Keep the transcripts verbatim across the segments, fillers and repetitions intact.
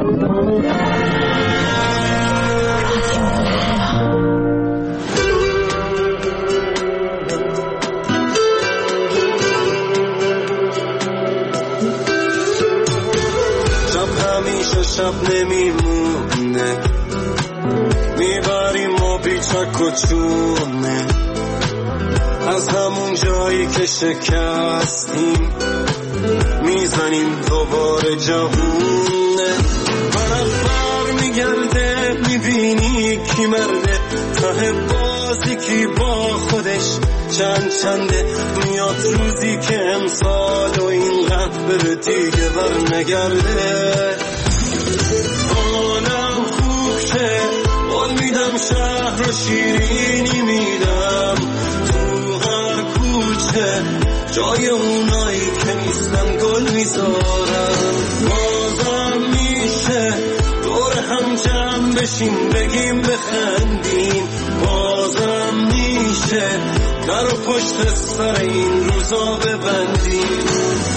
شب نمیمونه میبریم ما بیچک و چونه از همون جایی که شکستیم میزنیم دوباره جوونه طرف بر میگرده میبینی کی مرده ته بازی کی با خودش چند چنده میاد روزی که امسال و اینقدر بره دیگه بر نگرده حالم خوب شه قول میدم شهر رو شیرینی میدم تو هر کوچه جای اونایی که نیستن گل میذارم بازم میشه دور هم جمع بشیم بگیم بخندیم بازم میشه در و پشت سر این روزا ببندیم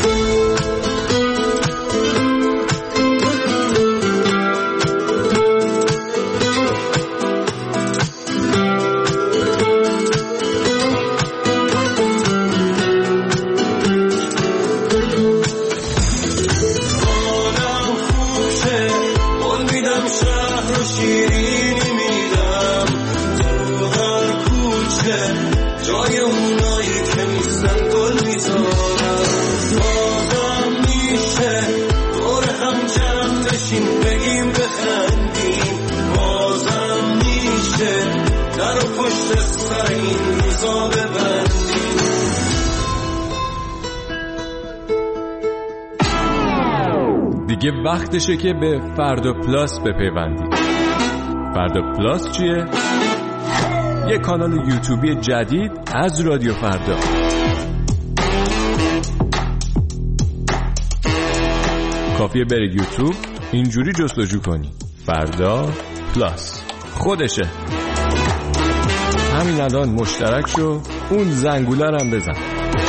دیگه وقتشه که به فردا پلاس بپیوندید. فردا پلاس چیه؟ یه کانال یوتیوبی جدید از رادیو فردا. کافیه برید یوتیوب اینجوری جستجو کنی فردا پلاس خودشه. همین الان مشترک شو اون زنگوله رو هم بزن.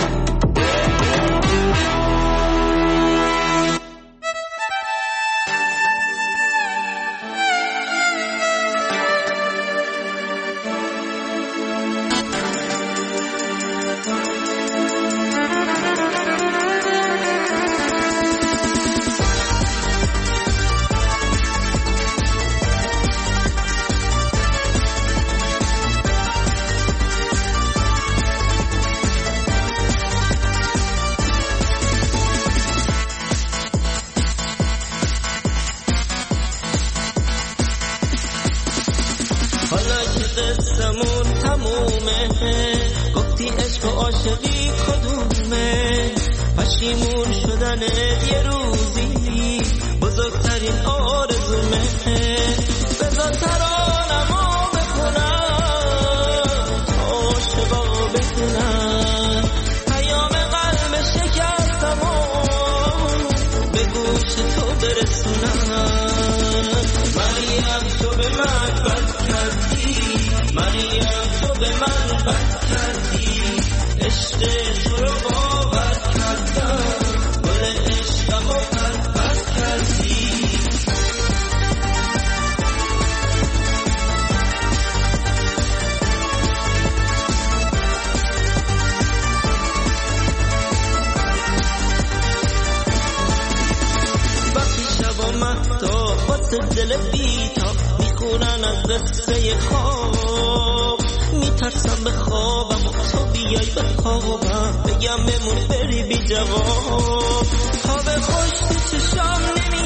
دل بیتا میخونن از قصه خواب میترسم به خوابم و تو بیای به خوابم بگم بمون بری بی جواب خواب خوش تو چشام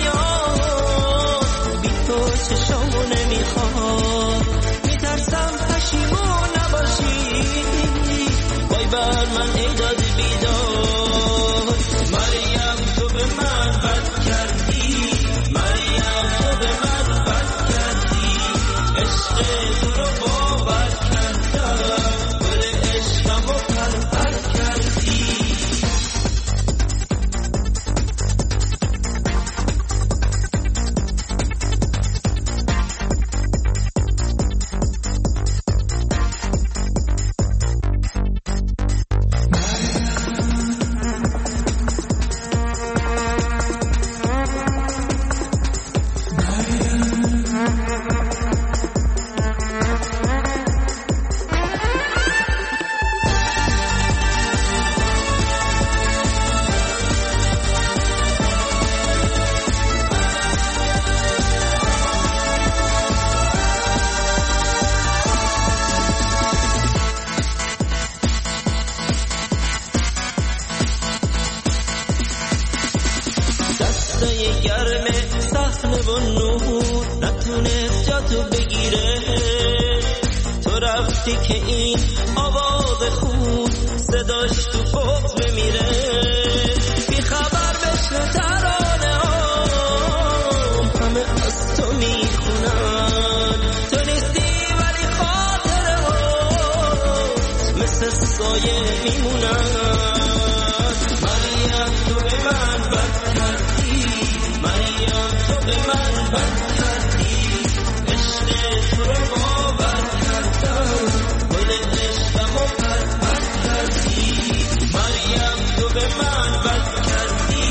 نمیاد بی تو چشامو نمیخواد میترسم پشیمون نباشی وای بر من ای داد بیداد مریم تو به من بد کردی مریم تو به من بد کردی عشق تو رو باور کردم گل عشقم رو پرپر کردی وقتی که این آواز خون صداش تو بغض بمیره، بی خبر بشنه ترانه هام همه از تو میخونن، تو نیستی ولی خاطره هات مثل سایه میمونن. مریم تو به من بد کردی، مریم تو به من بد کردی، عشق تو رو باور کردم، گل عشقم رو بد بد کردی. مریم تو به من بد کردی،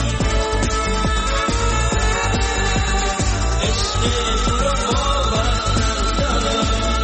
عشق تو رو باور کردم.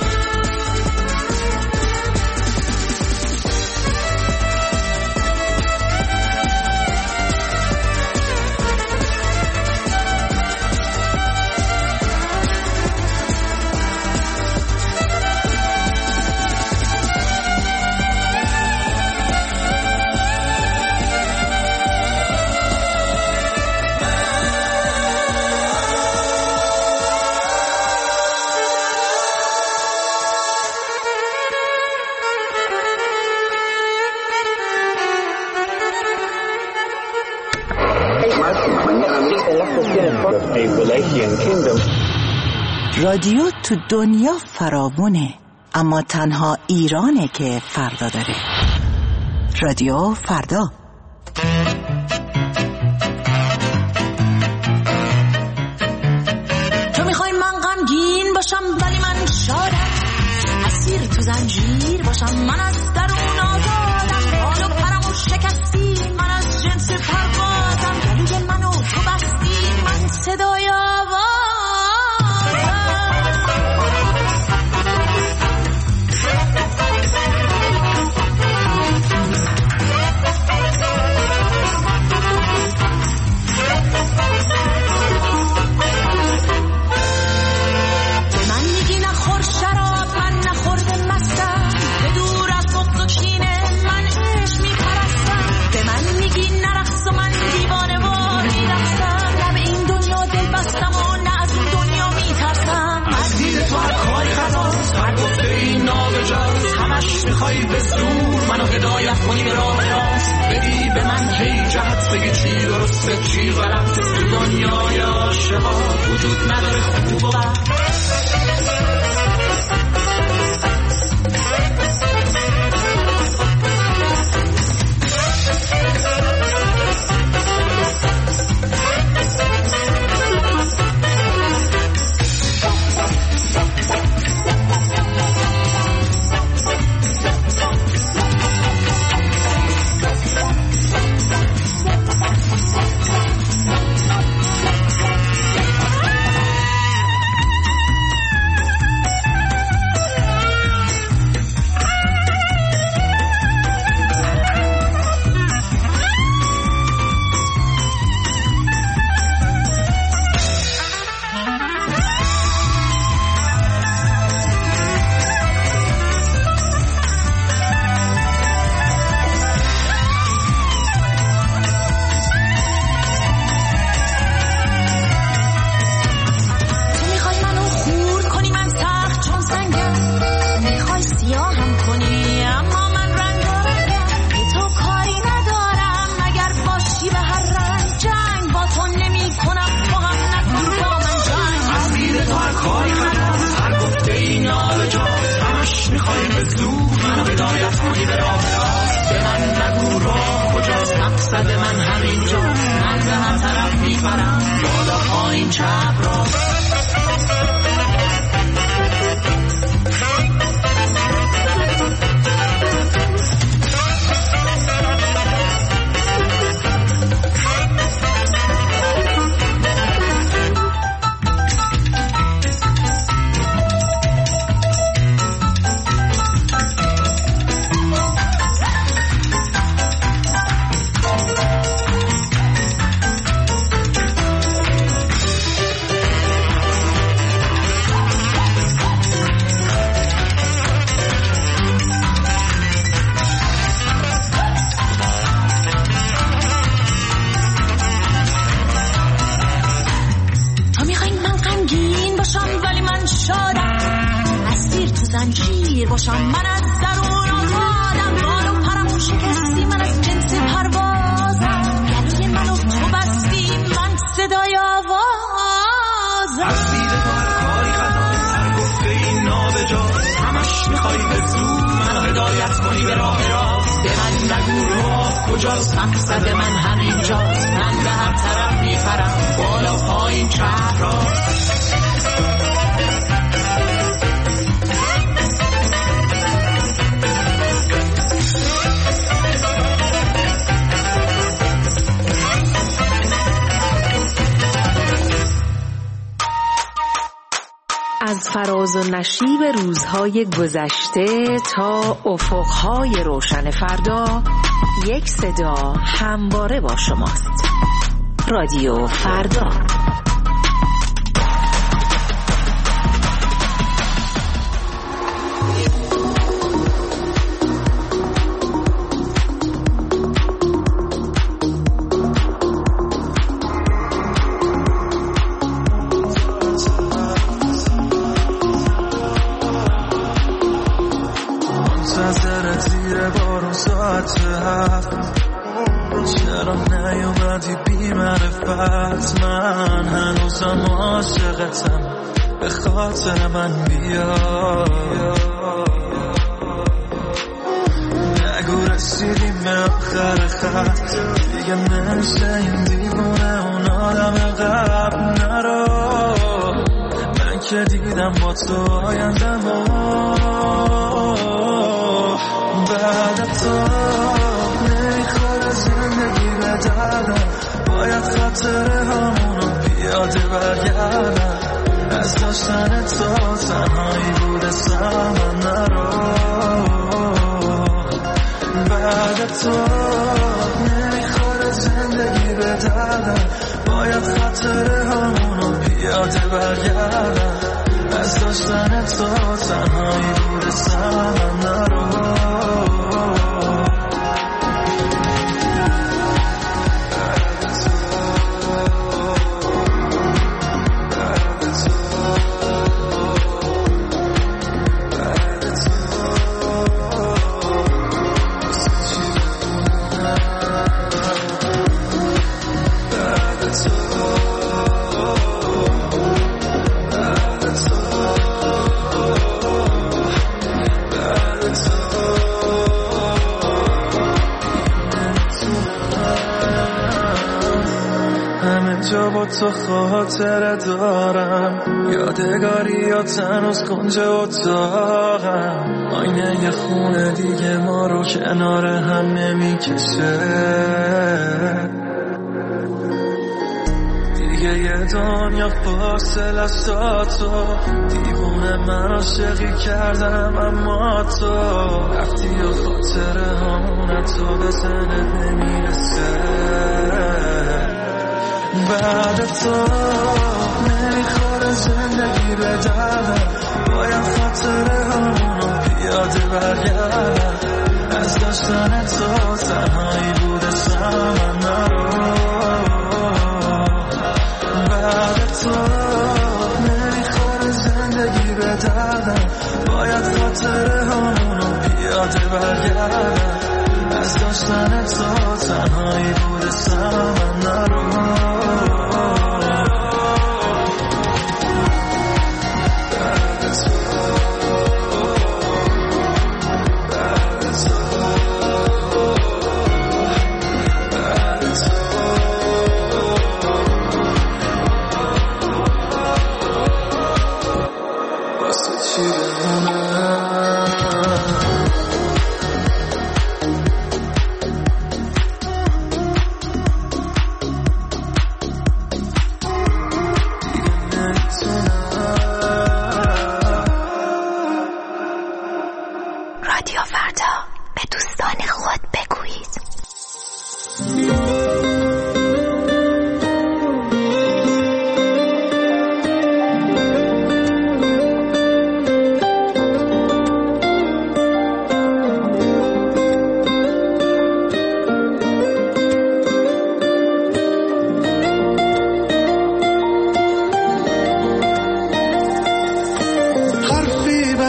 رادیو تو دنیا فراوونه، اما تنها ایرانه که فردا داره. رادیو فردا. تو میخوای من غمگین باشم ولی من شادم، اسیر تو زنجیر باشم من از درون آزادم، حال و پرمو شکستی من از جنس پروازم، گلوی منو تو بستی من صدای آوازم. میخوای به زور منو هدایت کنی به راه راست، بگی به من هی جهت، بگی چی درسته چی غلط، تو دنیای عاشقا وجود نداره خوب و بد. زنجیر باشم من از درون آزادم بال و پرمو شکستی من از جنس پروازم گلوی منو تو بستی من صدای آوازم از دیده کاری خطا سر گفته این نابجاست همش میخوای بزدود منو هدایت کنی به راه راست به من نگو راست کجاست مقصد من همینجاست من به هر طرف میپرم بالا پایین شهر راست از فراز و نشیب روزهای گذشته تا افقهای روشن فردا یک صدا همواره با شماست. رادیو فردا. چرا نیومدی بی معرفت من هنوزم عاشقتم به خاطر من بیا نگو رسیدیم به آخر خط دیگه نمیشه این دیوونه اون آدم قبل نرو من که دیدم با تو آیندم بعد تو نمیخوره زندگی به دردم باید خاطره همونو پیاده برگردم از داشتن تو تنهایی بوده سمن نرو بعد تو نمیخوره زندگی به دردم باید خاطره همونو پیاده برگردم از داشتن تو تنهایی بوده سمن نرو با تو خاطره دارم یادگاریات هنوز کنج اتاقم آینه یه خونه دیگه ما رو کنار هم نمیکشه دیگه یه دنیا فاصله است تا تو دیوونه من عاشقی کردم اما تو رفتی و خاطره همونه تو به ذهنت نمیرسه بعد تو نمیخوره زندگی به دردم باید خاطره همونو پیاده برگردم از داشتن تو تنهایی بوده سمن نرو بعد تو نمیخوره زندگی به دردم باید خاطره همونو پیاده برگردم از داشتن تو تنهایی بوده سمن نرو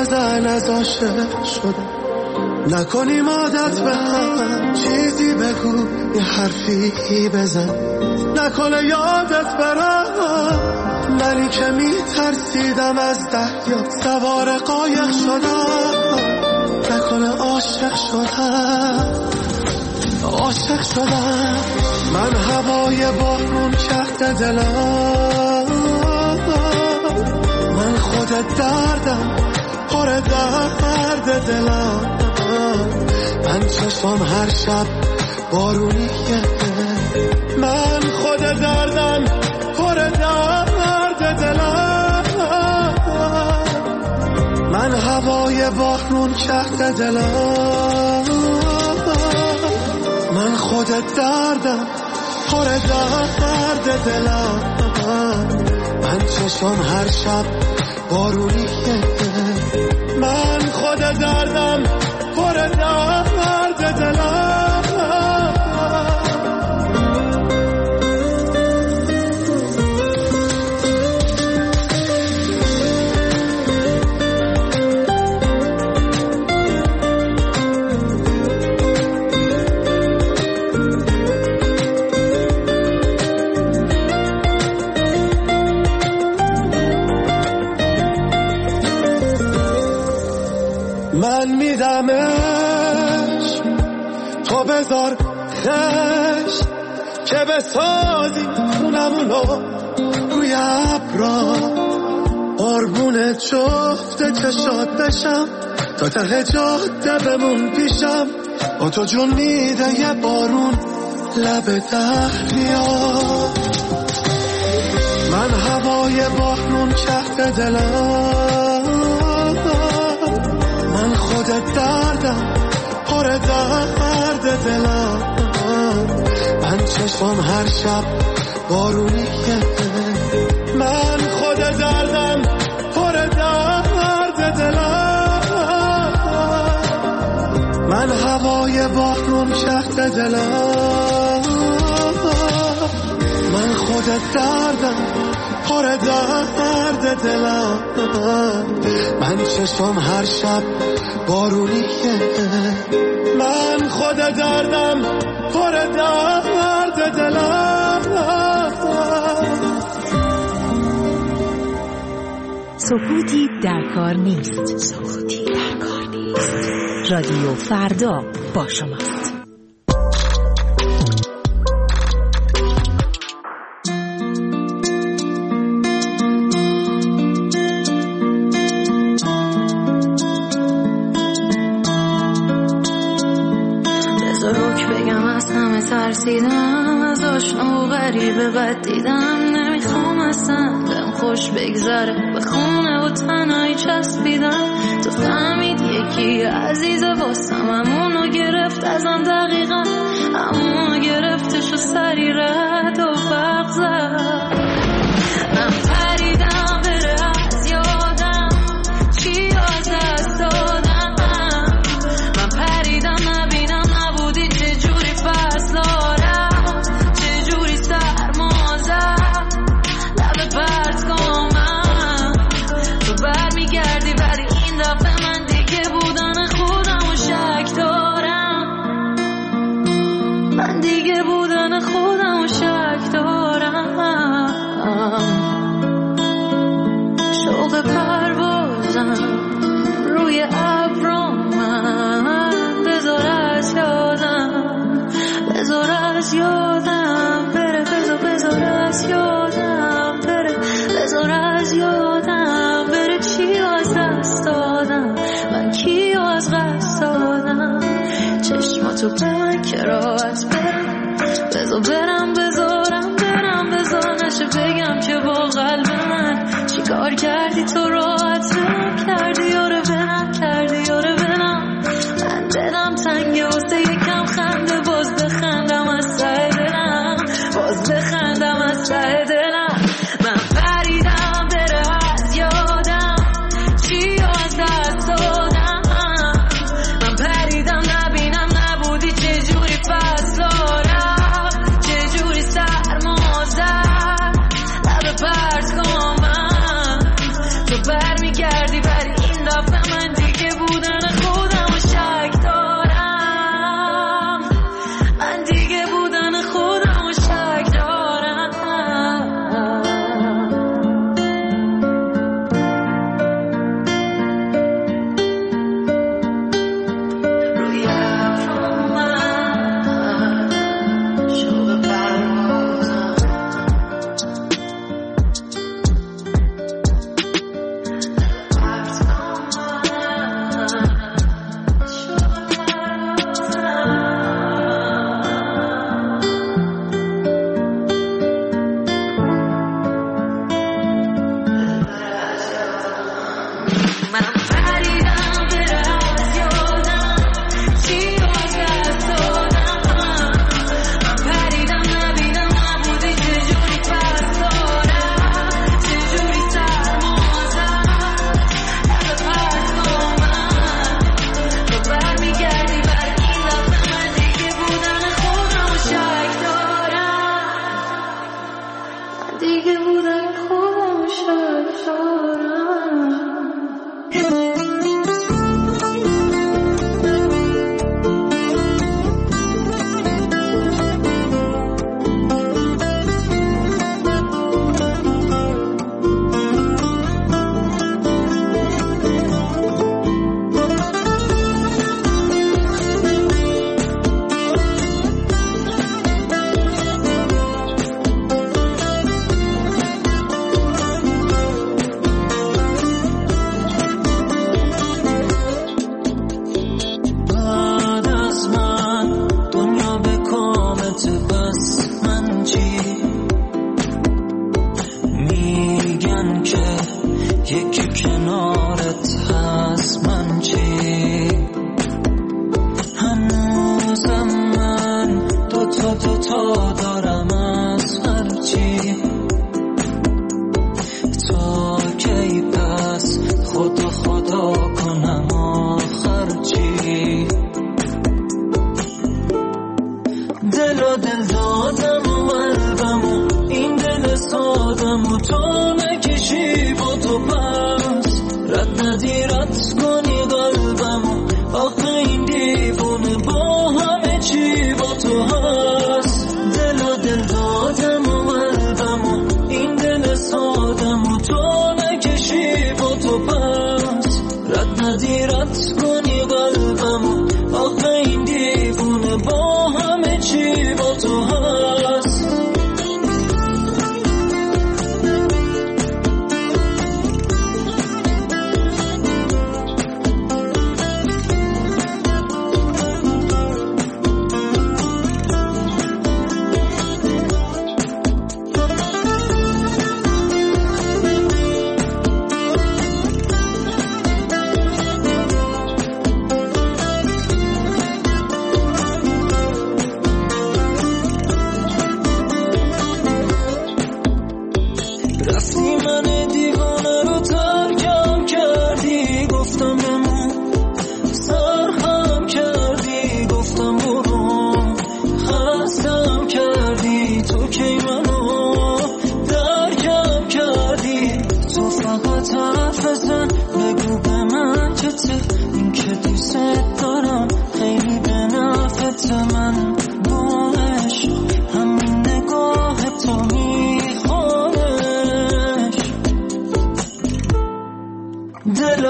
بزن از عاشق شدم، نکنیم عادت به هم، چیزی بگو یه حرفی بزن، نکنه یادت برم منی که میترسیدم از دریا سوار قایق شدم، نکنه عاشق شدم عاشق شدم. من هوای بارون کرده دلم، من خود دردم پر درد دلم، من چشم هر شب بارونیه، من خود دردم پر درد دلم، من هوای بارون کرده دلم، من خود دردم پر درد دلم، من چشم هر شب بارونیه، من خود دردم پر درد دلم. من میدمش تو بذار خش که بسازی خونمونو روی ابرا، قربون جفت چشات بشم تا ته جاده بمون پیشم، با تو جون میده یه بارون لب دریا، من هوای بارون کرده دلم، من خود دردم پر درد دلم، من چشم هر شب بارونیه، من خود دردم پر درد دلم، من هوای بارون کرده دلم، من خود دردم پر درد دلم، من چشم هر شب بارونیه، من خود دردم پر درد دلم. سکوتی در کار نیست، سکوتی در کار نیست. رادیو فردا با شماست. ترسیدم از آشنا و غریبه بد دیدم، نمیخوام اصلا بهم خوش بگذره، به خونه و تنهایی چسبیدم، تو فهمید یکی عزیزه واسم، همونو گرفت ازم دقیقا، همونو گرفتش و سری رد و فرق زد، من پریدم بره از یادم چی از دست دادم، من پریدم نبینم نبودی چجوری فصلارم، چجوری سرما زد لب پرت کنم، تو برمیگردی ولی این دفعه من دیگه بودن خودم و شک دارم، من دیگه بودن خودم و شک دارم، شوق پروازم روی ابرام، من بذار از یادم بذار از یادم بره، بذار بذار از یادم بره، بذار از یادم بره، چی از دست دادم من، کی از قصد دادم، چشماتو به من که راحت برم، بذار برم بذارم برم، بذار نشه بگم که با قلب من چی کار کردی، تو راحت برم کردی، یاره برم کردی، یاره برم، من دلم تنگه واسه یکم خنده، باز بخندم از ته دلم، باز بخندم از ته دلم، من پریدم بره از یادم چی از دست دادم، من پریدم نبینم نبودی چجوری فصلارم، چجوری سرما زد لب پرت کنم، تو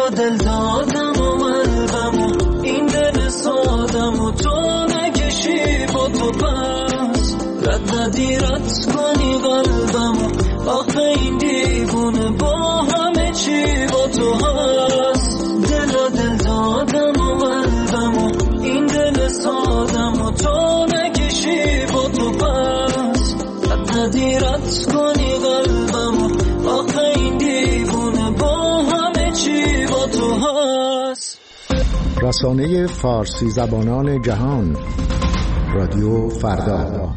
و دل دادم و قلبم و این دل سادم و تو نکشی با تو پس رد ندی رد کنی قلبم و آخه این دیوونه با همه چی با تو هست دل و دل دادم و قلبم و این دل سادم و تو نکشی با تو پس رد ندی رد کنی قلبم و آخه این دیوونه با همه چی با تو هست. رسانه فارسی زبانان جهان رادیو فردا.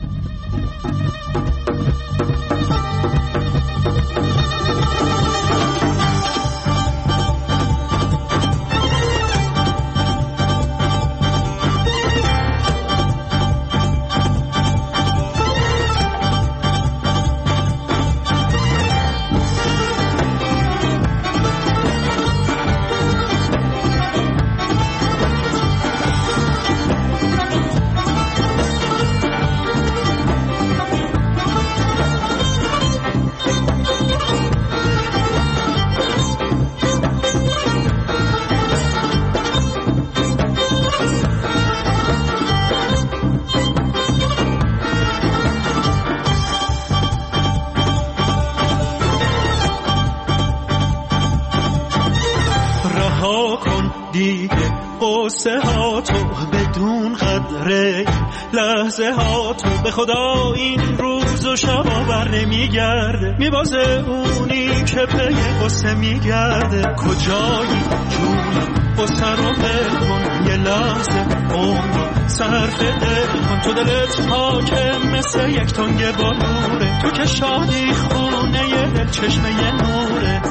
لحظه ها تو به خدا این روز و شبا بر نمیگرده میبازه اونی که پی قصه میگرده کجایی جونم قصه رو بل کن یه لحظه عمر صرف دل کن تو دلت حاکم مثل یک تنگ بلوره تو که شادی خونه یه دل چشمه یه نوره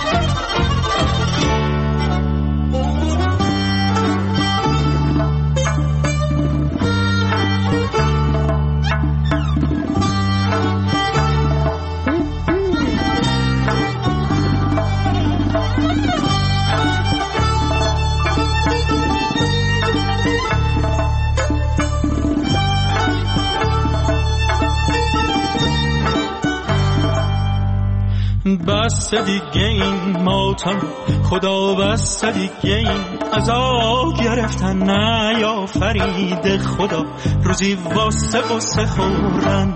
بس دیگه این ماتم خدا بس دیگه این عذاب گرفتن نه یا فرید خدا روزی واسه قصه خوردن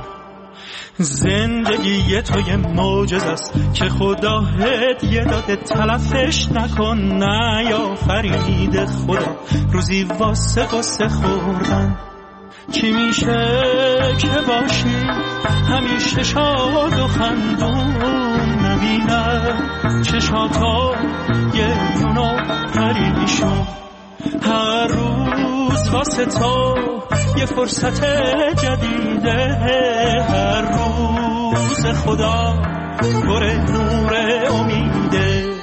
زندگی تو یه معجزه است که خدا هدیه داده تلفش نکن نه یا فرید خدا روزی واسه قصه خوردن چی میشه که باشی همیشه شاد و خندون نبینه چشاتا یه یونو پریشون هر روز واسه تو یه فرصت جدیده هر روز خدا پر نور امیده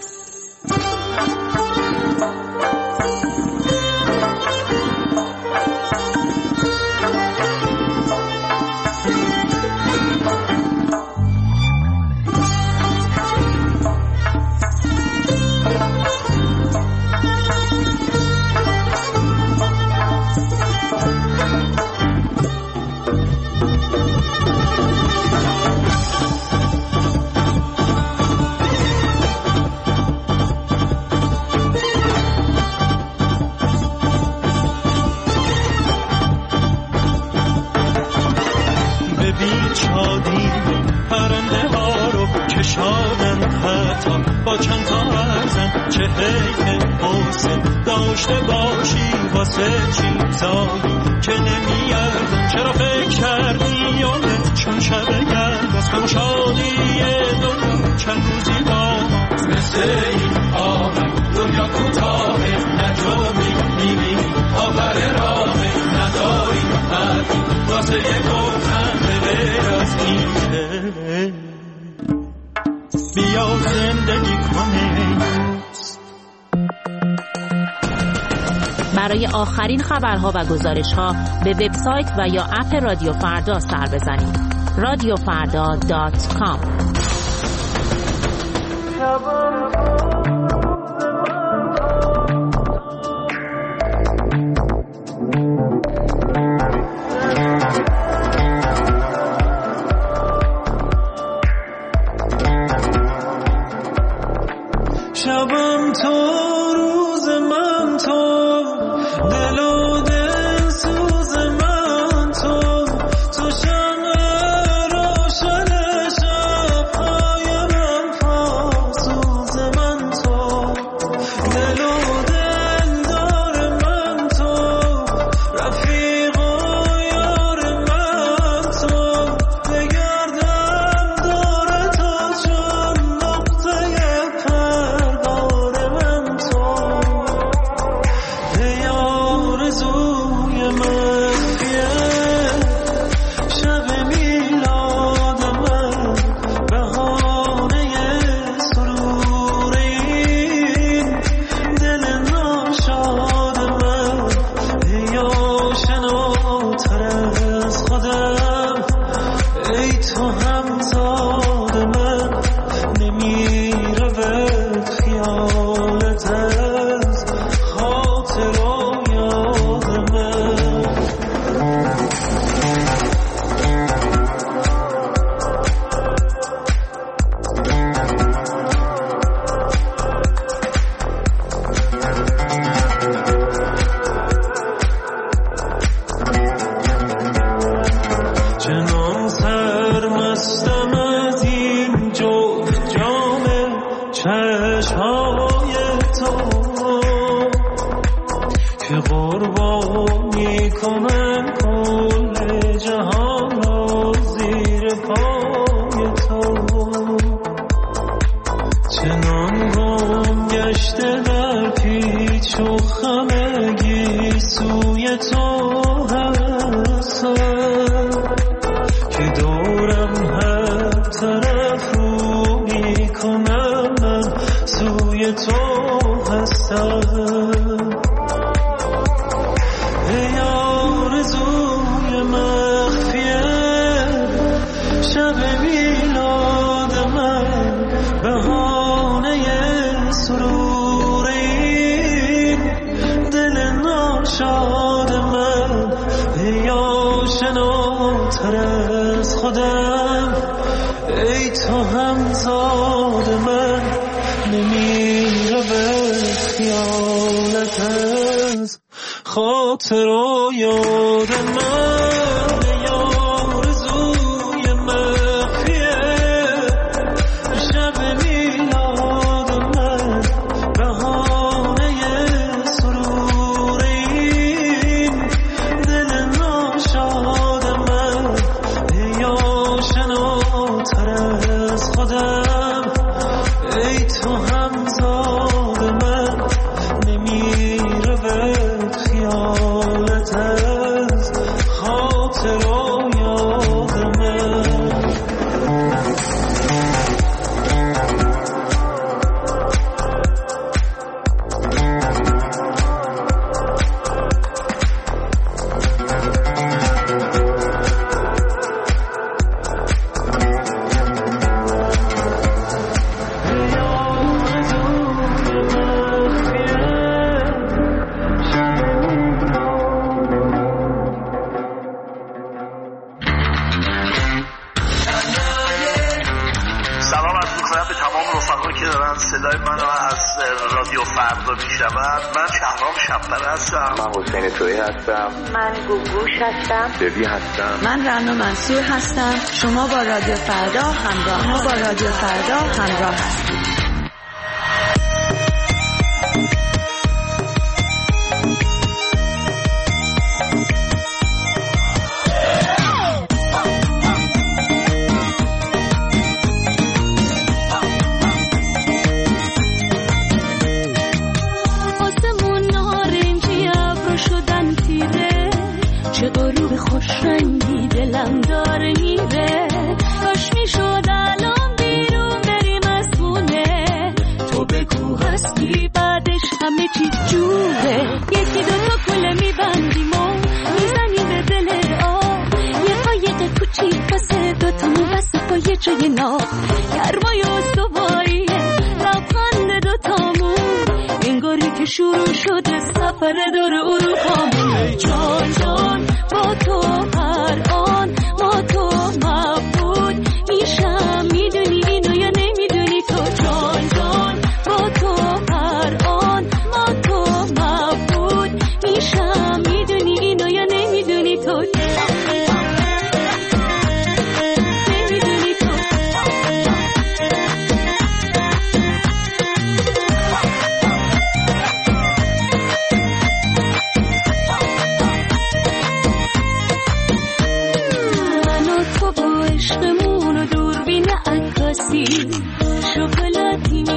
با چند تا ارزن چه حیف حسن داشته باشی واسه چیزایی که نمیارزن چرا فکر کردی یادت چون شب گرد از تو شادی دنیا چند روزی با مثل این آمد دنیا کوتاهه نجومی میبینی آبر راهه نداری حرفی واسه یک گفتن غیر از اینه بیا زندگی کنیم. برای آخرین خبرها و گزارشها به وبسایت و یا اپ رادیو فردا سر بزنید. رادیو فردا دات کام. شبم تو روز من تو دل و دل سوز من تو تو شمع روشن شب‌های من پاسوز من تو دل و دل دار من تو رفیق و یار من تو بگردم دور تو چون نقطه پرگار من تو ای آرزوی مخفیه شب میلاد من بهانه سرور این دل ناشاد من ای آشناتر از خودم ای تو همزاد من نمیره به خیالت از خاطر و یاد من چنان سرمستم از این جفت جام چشمهای تو که قربانی کنم کل جهان را زیر پای تو چنان گم گشته در پیچ و خمگی سوی تو هستم که دورم هر طرف رو میکنم من سوی تو هستم ای آرزوی مخفیه شب میلاد من بهانه سرور این دل ناشاد من ای آشناتر از خودم ای تو همزاد من نمیره به خیالت از خاطر و یاد من ای آرزوی مخفیه شب میلاد من بهانه سرور این دل ناشاد من ای آشناتر از خودم ای تو همزاد من نمیره به خیالت از خاطر و یاد من سلام عرض می‌کنم به تمام رفقایی که دارن صدای منو از رادیو فردا میشنون. من شهرام شب‌پره هستم. من حسین تویی هستم. من گوگوش هستم. ببی هستم. من رنا منصور هستم. شما با رادیو فردا همراه ما با رادیو فردا همراه هستید. چه غروب خوش رنگی دلم داره میره کاش میشد الان بیرون بریم از خونه تو بگو هستی بعدش همه چی جوره یکی دوتا کله میبندیم و میزنیم به دل آب یه قایق کوچیک واسه دوتامون واسه پای جای ناب گرمای استواریه لبخند دوتامون انگاری که شروع شده سفر دور اروپامون ای جان جان با تو هر آن ما تو مبود میشم میدونی اینو یا نمیدونی تو جان جان با تو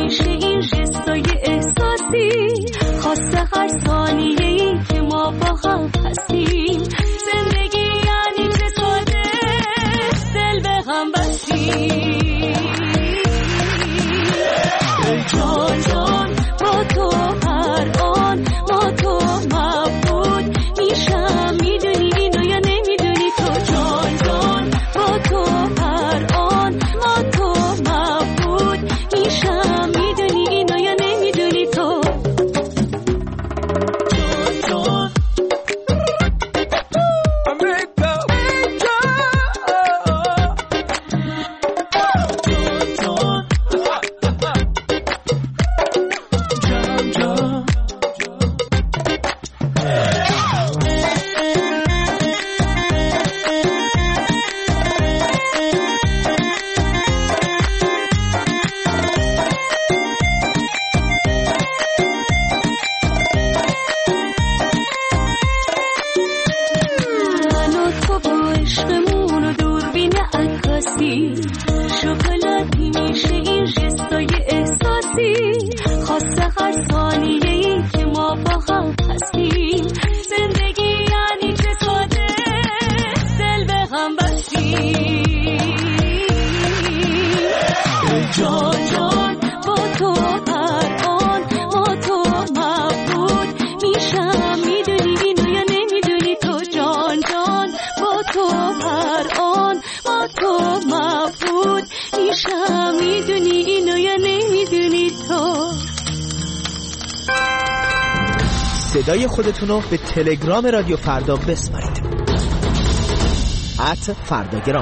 میشه این جستای احساسی، خاصه هر ثانیه‌ای که ما با هم هستیم. زندگی یعنی چه ساده دل به هم بستیم. جان جان با تو هر آن ما تو مبود میشم، میدونی اینو یا نمیدونی تو؟ جان جان با تو هر آن ما تو مبود میشم، میدونی اینو یا نمیدونی تو؟ جان شکلاتی میشه این جستای احساسی، خاصه هر ثانیه‌ای که ما با هم هستیم. زندگی یعنی چه ساده دل به هم بستیم. جان جان با تو هر آن ما تو مبود میشم، میدونی اینو یا نمیدونی تو؟ جان جان با تو هر آن ما تو مبود میشم، میدونی اینو یا نمیدونی تو؟ صدای خودتونو به تلگرام رادیو فردا بسپارید. ات فرداگرام.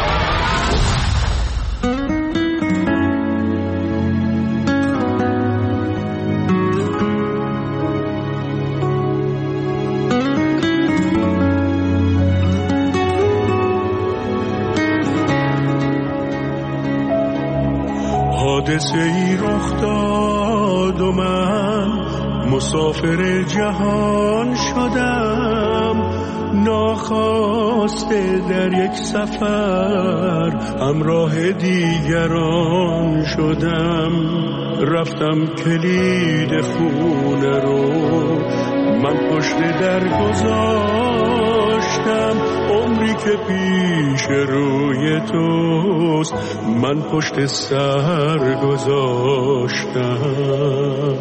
حادثه ای رخ داد و من مسافر جهان شدم، ناخواسته در یک سفر همراه دیگران شدم. رفتم کلید خونه رو من پشت در گذاشتم، عمری که پیش روی توست من پشت سر گذاشتم.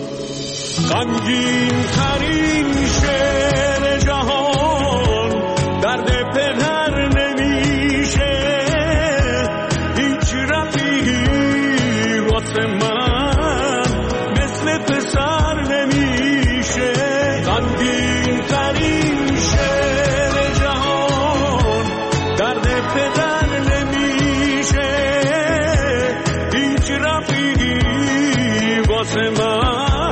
غمگین ترین شعر جهان درد پدر نمیشه، هیچ رفیقی واسه من مثل پسر نمیشه. غمگین ترین شعر جهان درد پدر نمیشه، هیچ رفیقی واسه من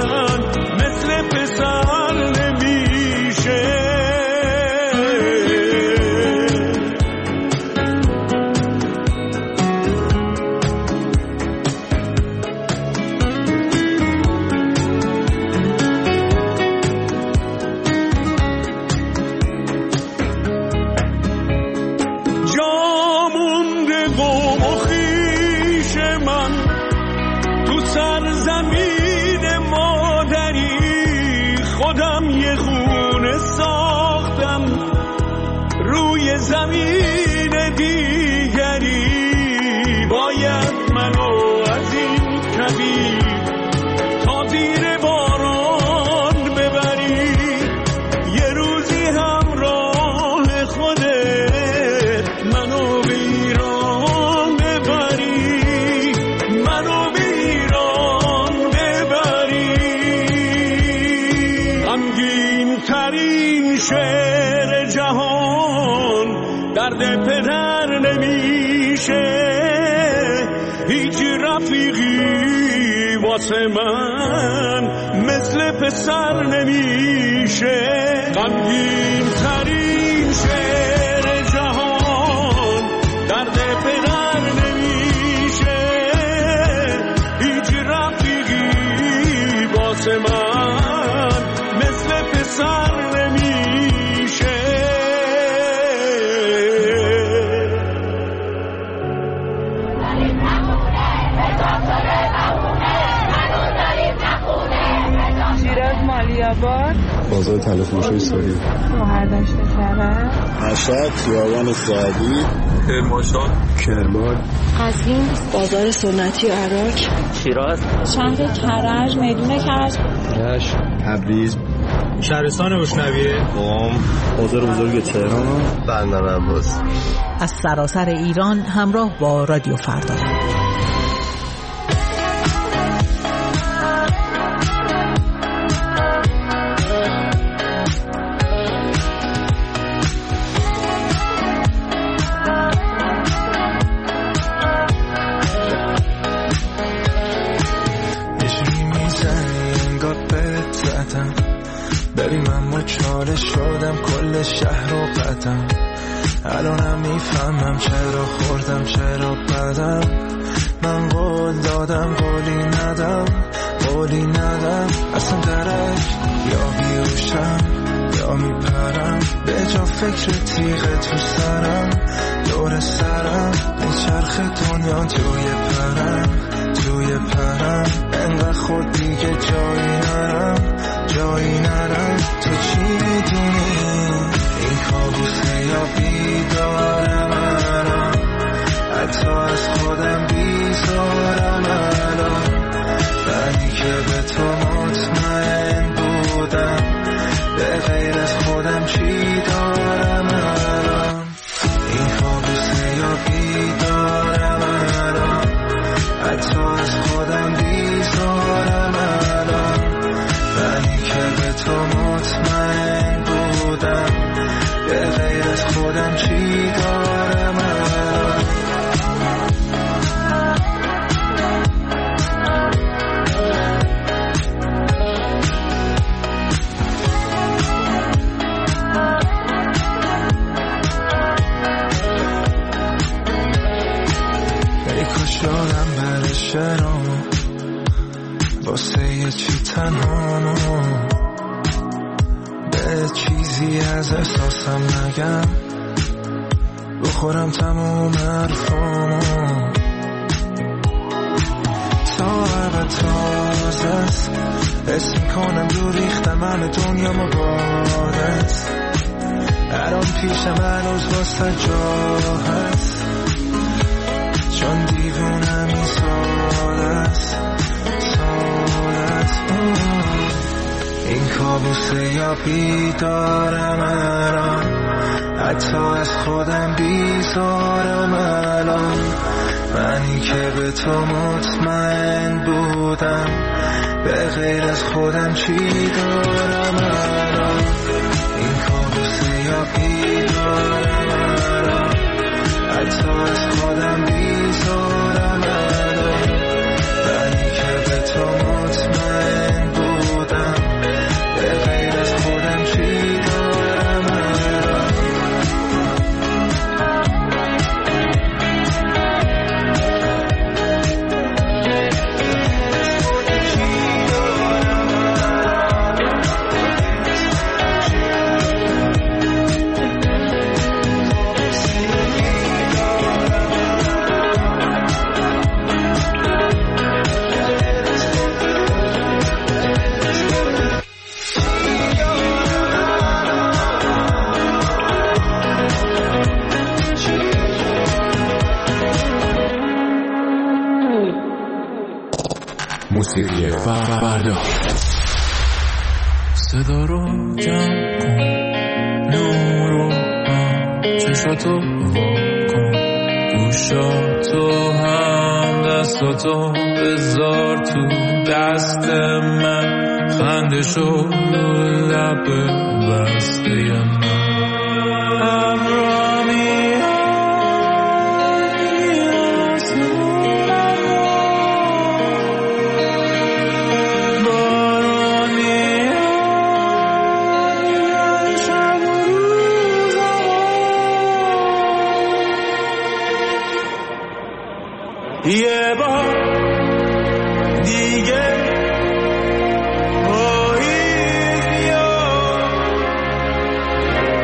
زمین دیگری. باید منو از این کبیر تا زیر باران ببری، یه روزی همراه خودت منو به ایران ببری، منو به ایران ببری. غمگین ترین شعر جهان درد پدر نمیشه، هیچ رفیقی واسه من مثل پسر نمیشه. غمگین ترین شعر جهان درد پدر نمیشه، هیچ رفیقی واسه من مثل پسر نمیشه. Hey! آباد، بازار طلا فروشی سوری، مهردشت کرج، مشهد، خیابان سعدی، کرمانشاه، کرمان، قزوین، بازار سنتی عراق، شیراز، شهر کرج، میدون کرج، رشت، تبریز، شهرستان روشنویه، قم، بازار بزرگ تهران، بندر عباس. از سراسر ایران همراه با رادیو فردا. چاله شدم کل شهر و قدم، الانم میفهمم چرا خوردم چرا بدم. من قول دادم قولی ندم قولی ندم، اصلا درک یا بیوشم یا میپرم، به جا فکر تیغ تو سرم دور سرم، میچرخ دنیا توی پرم توی پرم، انقدر خود دیگه جایی نرم جایی نرم. تو چی میدونی این کابوسه یا بیدارم الان، حتی از خودم بیزارم الان، ولی که به تو مطمئن بودم به غیر از خودم چی دارم الان. این کابوسه یا بیدارم الان، حتی از خودم بیزارم الان، ولی که به تو مطمئن بودم به غیر از خودم چی دارم الان. ای کاش یادم بره شرامو، واسه یه چی تنهامو، به چیزی از احساسم نگم، بخورم تموم حرفامو. تا عرب تازه است، حس میکنم رو ریختم همه دنیا مباد است، الان پیشم هنوز واسه جا هست، چون دیوونم این سال است سال است. این کابوسه یا بیدارم الان، حتی از خودم بیزارم الان، منی که به تو مطمئن بودم به غیر از خودم چی دارم الان. این کابوسه یا بیدارم الان، حتی از خودم بیزارم الان، منی که به تو مطمئن بودم به غیر از خودم چی دارم الان. موسیقی فردا. صدا رو جمع کن، نور رو چشاتو واکن، گوشاتو هم دستاتو بذار تو دست من، خندشو لب بسته من. یه بار دیگه پاییز بیا،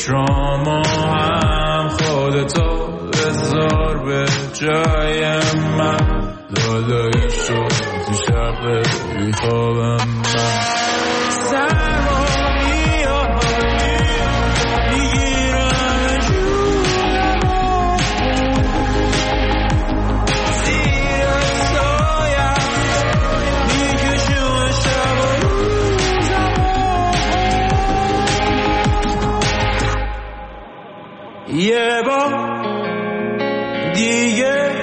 شما هم خودتو بذار به جای من، دادایی شد تو شب بیخوابم من. سرما میاد میگیرم جونمو زیر سایم میکشم شب و روزمو. یه بار دیگه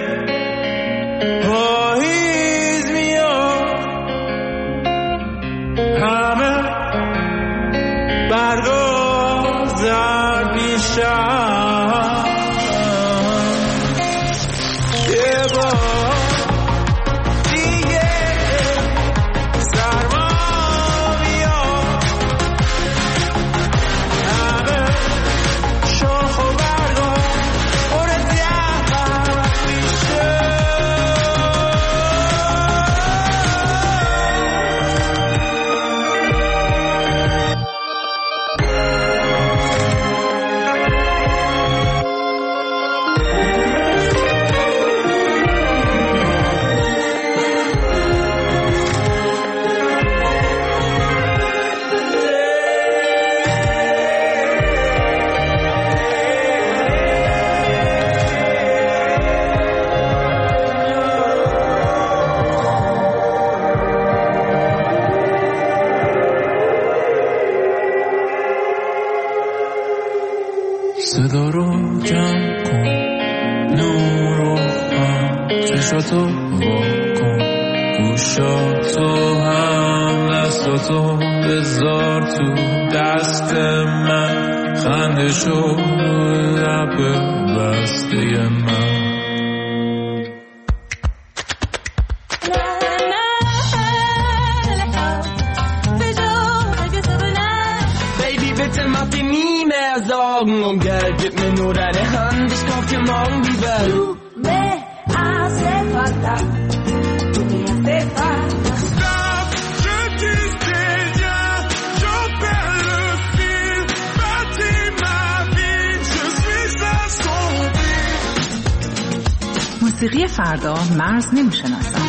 پاییز میاد، همه برگا زرد میشن. یه بار دیگه سرما میاد، همه شاخ و برگا پر زهر میشه. صدا رو جمع کن، نور رو هم، چشاتو وا کن، گوشاتو هم، دستاتو بذار تو دست من، خندشو لب بسته من. Und Geld, gib mir nur deine Hand, ich kauf dir morgen die Welt. Du me hace falta, tú me hace falta. Stop, je disais bien, j'en perds le fil, bâtis ma vie, je suis assombri. موسیقی فردا مرز نمیشناسم.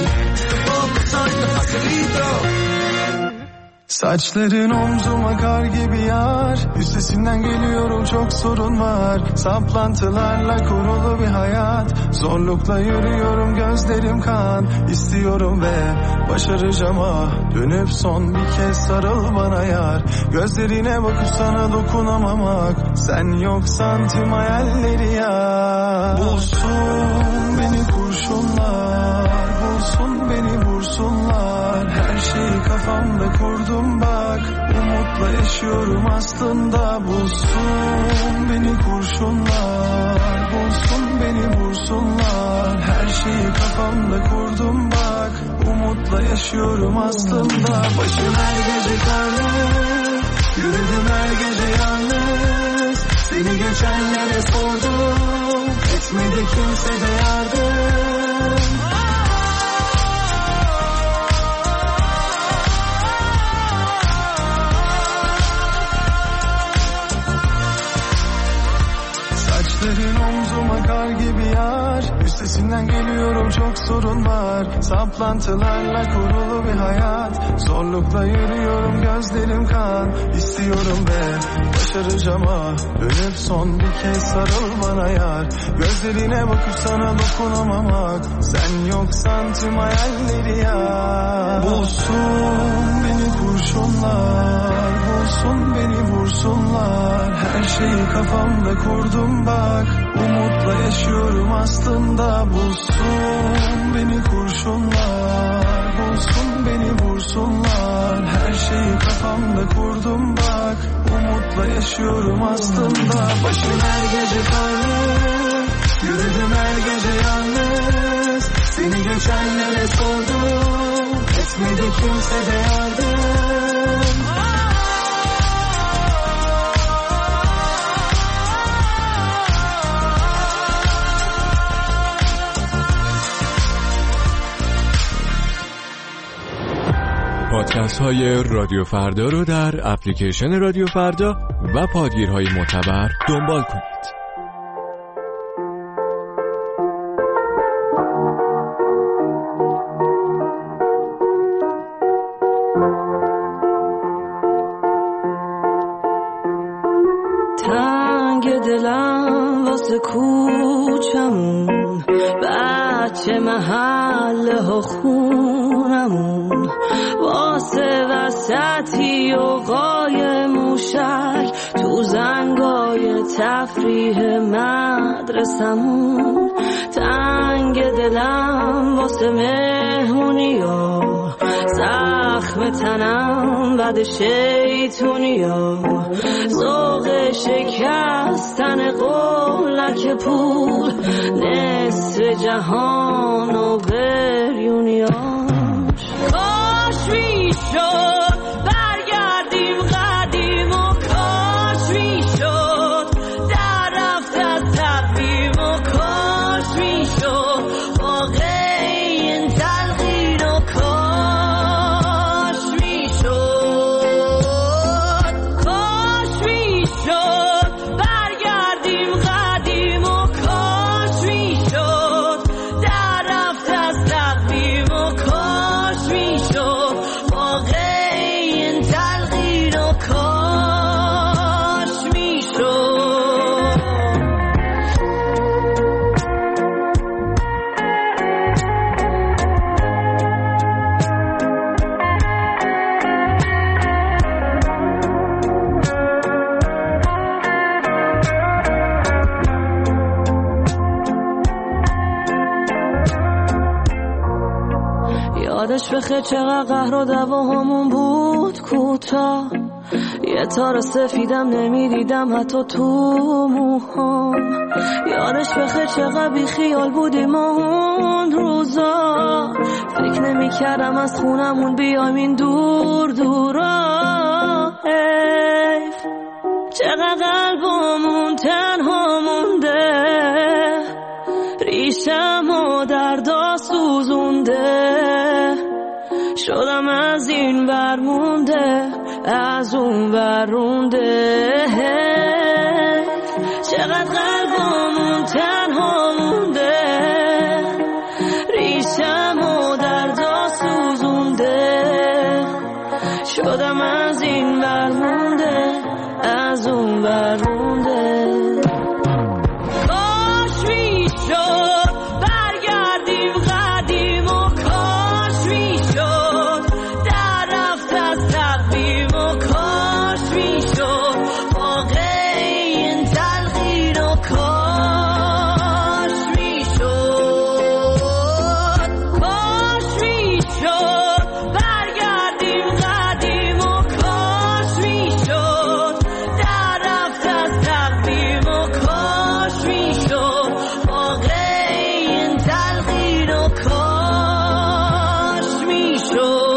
Saçların omzuma kar gibi yar, üstesinden geliyorum çok sorun var. Saplantılarla kurulu bir hayat, zorlukla yürüyorum gözlerim kan. İstiyorum ve başaracağım ah, dönüp son bir kez sarıl bana yar. Gözlerine bakıp sana dokunamamak, sen yoksan tüm hayalleri yar. Bulsun beni kurşunlar, bulsun beni vursunlar. Her şeyi kafamda kurdum bak, umutla yaşıyorum aslında. Bulsun beni kurşunlar, bulsun beni vursunlar. Her şeyi kafamda kurdum bak, umutla yaşıyorum aslında. Başım her gece karlı, yürüdüm her gece yalnız. Seni geçenlere sordum, etmedi kimse de yardım. Saçların omzuma kar gibi yar, üstesinden geliyorum çok sorun var. Saplantılarla kurulu bir hayat, zorlukla yürüyorum gözlerim kan. İstiyorum ve başaracağım ah, dönüp son bir kez sarıl bana yar. Gözlerine bakıp sana dokunamamak, sen yoksan tüm hayalleri yar. Bulsun beni kurşunlar, bulsun beni vursunlar. Her şeyi kafamda kurdum bak, umutla yaşıyorum aslında. Bulsun beni kurşunlar, bulsun beni vursunlar. Her şeyi kafamda kurdum bak, umutla yaşıyorum aslında. Başım her gece karlı, yürüdüm her gece yalnız. Seni geçenlere sordum, etmedi kimse de yardım. پادکست های رادیو فردا رو در اپلیکیشن رادیو فردا و پادگیرهای معتبر دنبال کنید. تنگ دلم واسه کوچمون، بچه محله ها خونمون، واسه وسطی و قای موشک تو زنگای تفریح مدرسمون. تنگ دلم واسه مهمونی ها، زخم تنم بد شیطونی ها، ذوق شکستن قولک پول، نصف جهان و بریونیاش. کاش میشد برگردیم قدیم و کاش میشد در رفت از تقویم و کاش میشد واقع این تلقین و کاش میشد. کاش میشد برگردیم قدیم و کاش میشد در رفت از تقویم و کاش میشد واقع این تلقین و کاش میشد. یادش بخیر چقدر قهر و دعواهامون بود کوتاه، یه تار سفیدم نمیدیدم حتی تو موهام. یادش بخیر چقدر بی خیال بودیم اون روزا، فکر نمی کردم از خونمون بیایم این دور دورا. حیف چقدر قلبمون تنها مونده، ریشم و دردا سوزونده، شدم از این برمونده از اون برونده. چقدر قلبمون تنها مونده، ریشم و دردا سوزونده، شدم از این برمونده از اون برونده. کاش میشد برگردیم قدیم و کاش میشد در رفت از تقویم و کاش میشد واقع این تلقین و کاش میشد. کاش میشد برگردیم قدیم و کاش میشد در رفت از تقویم و کاش میشد واقع این تلقین و کاش میشد.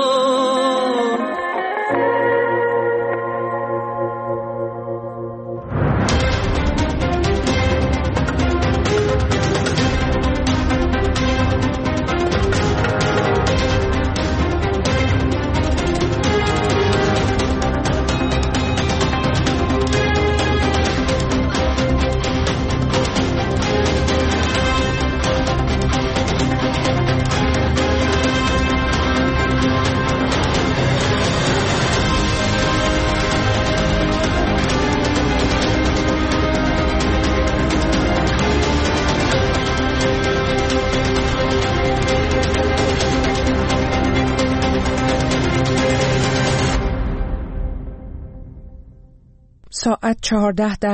ساعت چهارده در